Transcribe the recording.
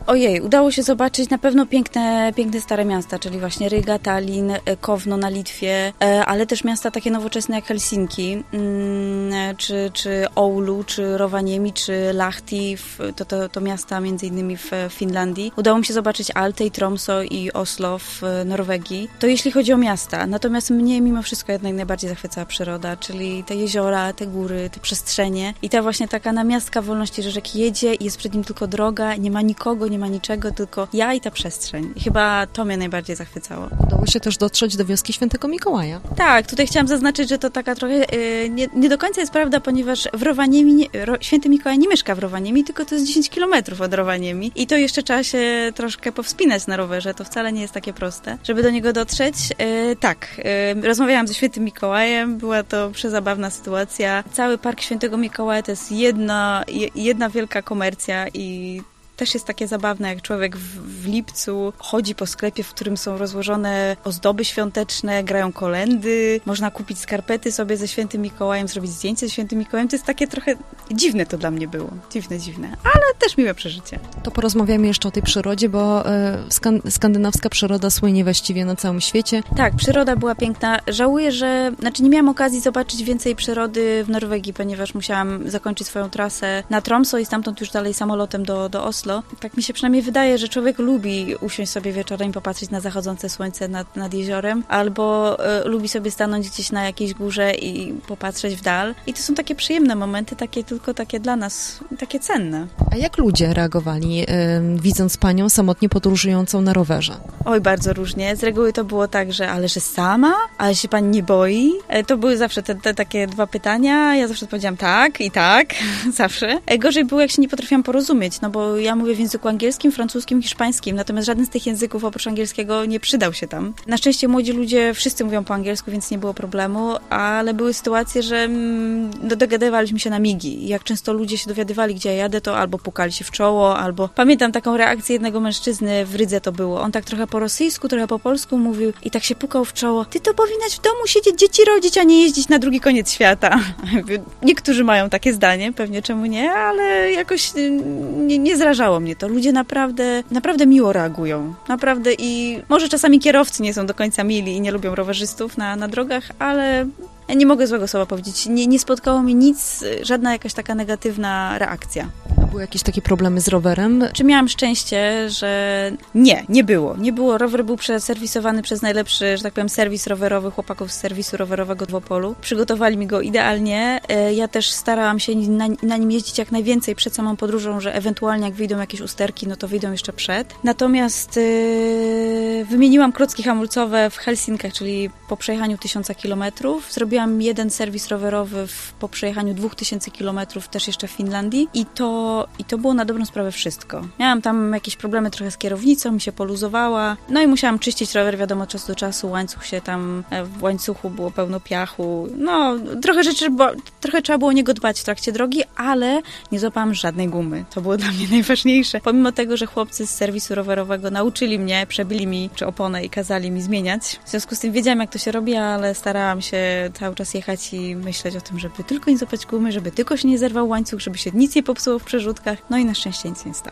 Ojej, udało się zobaczyć na pewno piękne stare miasta, czyli właśnie Ryga, Tallin, Kowno na Litwie, ale też miasta takie nowoczesne jak Helsinki, czy Oulu, czy Rovaniemi, czy Lahti, to miasta między innymi w Finlandii. Udało mi się zobaczyć Alte i Tromsø i Oslo w Norwegii. To jeśli chodzi o miasta. Natomiast mnie mimo wszystko jednak najbardziej zachwycała przyroda, czyli te jeziora, te góry, te przestrzenie i ta właśnie taka namiastka wolności, że rzek jedzie i jest przed nim tylko droga, nie ma nikogo, nie ma niczego, tylko ja i ta przestrzeń. I chyba to mnie najbardziej zachwycało. Udało się też dotrzeć do wioski Świętego Mikołaja. Tak, tutaj chciałam zaznaczyć, że to taka trochę nie do końca jest prawda, ponieważ w Rovaniemi Święty Mikołaj nie mieszka w Rovaniemi, tylko to jest 10 kilometrów od Rovaniemi i to jeszcze trzeba się troszkę powspinać na rowerze, to wcale nie jest takie proste, żeby do niego dotrzeć. Rozmawiałam ze Świętym Mikołajem, była to przezabawna sytuacja. Cały Park Świętego Mikołaja to jest jedna wielka komercja i też jest takie zabawne, jak człowiek w lipcu chodzi po sklepie, w którym są rozłożone ozdoby świąteczne, grają kolędy, można kupić skarpety sobie ze Świętym Mikołajem, zrobić zdjęcie ze Świętym Mikołajem. To jest takie trochę dziwne to dla mnie było. Dziwne. Ale też miłe przeżycie. To porozmawiamy jeszcze o tej przyrodzie, bo skandynawska przyroda słynie właściwie na całym świecie. Tak, przyroda była piękna. Żałuję, że nie miałam okazji zobaczyć więcej przyrody w Norwegii, ponieważ musiałam zakończyć swoją trasę na Tromsø i stamtąd już dalej samolotem do Oslo. Tak mi się przynajmniej wydaje, że człowiek lubi usiąść sobie wieczorem i popatrzeć na zachodzące słońce nad jeziorem, albo lubi sobie stanąć gdzieś na jakiejś górze i popatrzeć w dal. I to są takie przyjemne momenty, tylko takie dla nas, takie cenne. A jak ludzie reagowali, widząc panią samotnie podróżującą na rowerze? Oj, bardzo różnie. Z reguły to było tak, że sama? Ale się pani nie boi? To były zawsze te takie dwa pytania. Ja zawsze odpowiedziałam tak i tak. Zawsze. Gorzej było, jak się nie potrafiłam porozumieć, no bo ja mówię w języku angielskim, francuskim, hiszpańskim, natomiast żaden z tych języków oprócz angielskiego nie przydał się tam. Na szczęście młodzi ludzie wszyscy mówią po angielsku, więc nie było problemu, ale były sytuacje, że dogadywaliśmy się na migi. I jak często ludzie się dowiadywali, gdzie ja jadę, to albo pukali się w czoło, albo pamiętam taką reakcję jednego mężczyzny w Rydze to było. On tak trochę po rosyjsku, trochę po polsku mówił i tak się pukał w czoło. Ty to powinnaś w domu siedzieć, dzieci rodzić, a nie jeździć na drugi koniec świata. Niektórzy mają takie zdanie, pewnie czemu nie, ale jakoś nie zrażało mnie to. Ludzie naprawdę miło reagują. Naprawdę i może czasami kierowcy nie są do końca mili i nie lubią rowerzystów na drogach, ale ja nie mogę złego słowa powiedzieć. Nie spotkało mnie nic, żadna jakaś taka negatywna reakcja. A były jakieś takie problemy z rowerem? Czy miałam szczęście, że nie było. Nie było. Rower był przeserwisowany przez najlepszy, że tak powiem, serwis rowerowy chłopaków z serwisu rowerowego w Opolu. Przygotowali mi go idealnie. Ja też starałam się na nim jeździć jak najwięcej przed samą podróżą, że ewentualnie jak wyjdą jakieś usterki, no to wyjdą jeszcze przed. Natomiast wymieniłam klocki hamulcowe w Helsinkach, czyli po przejechaniu 1000 kilometrów. Zrobiłam jeden serwis rowerowy po przejechaniu 2000 kilometrów, też jeszcze w Finlandii i to było na dobrą sprawę wszystko. Miałam tam jakieś problemy trochę z kierownicą, mi się poluzowała, no i musiałam czyścić rower, wiadomo, od czasu do czasu, łańcuch się tam, w łańcuchu było pełno piachu, no trochę trzeba było o niego dbać w trakcie drogi, ale nie złapałam żadnej gumy. To było dla mnie najważniejsze. Pomimo tego, że chłopcy z serwisu rowerowego nauczyli mnie, przebili mi oponę i kazali mi zmieniać. W związku z tym wiedziałam, jak to się robi, ale starałam się cały czas jechać i myśleć o tym, żeby tylko nie złapać gumy, żeby tylko się nie zerwał łańcuch, żeby się nic nie popsuło w przerzutkach. No i na szczęście nic nie stało.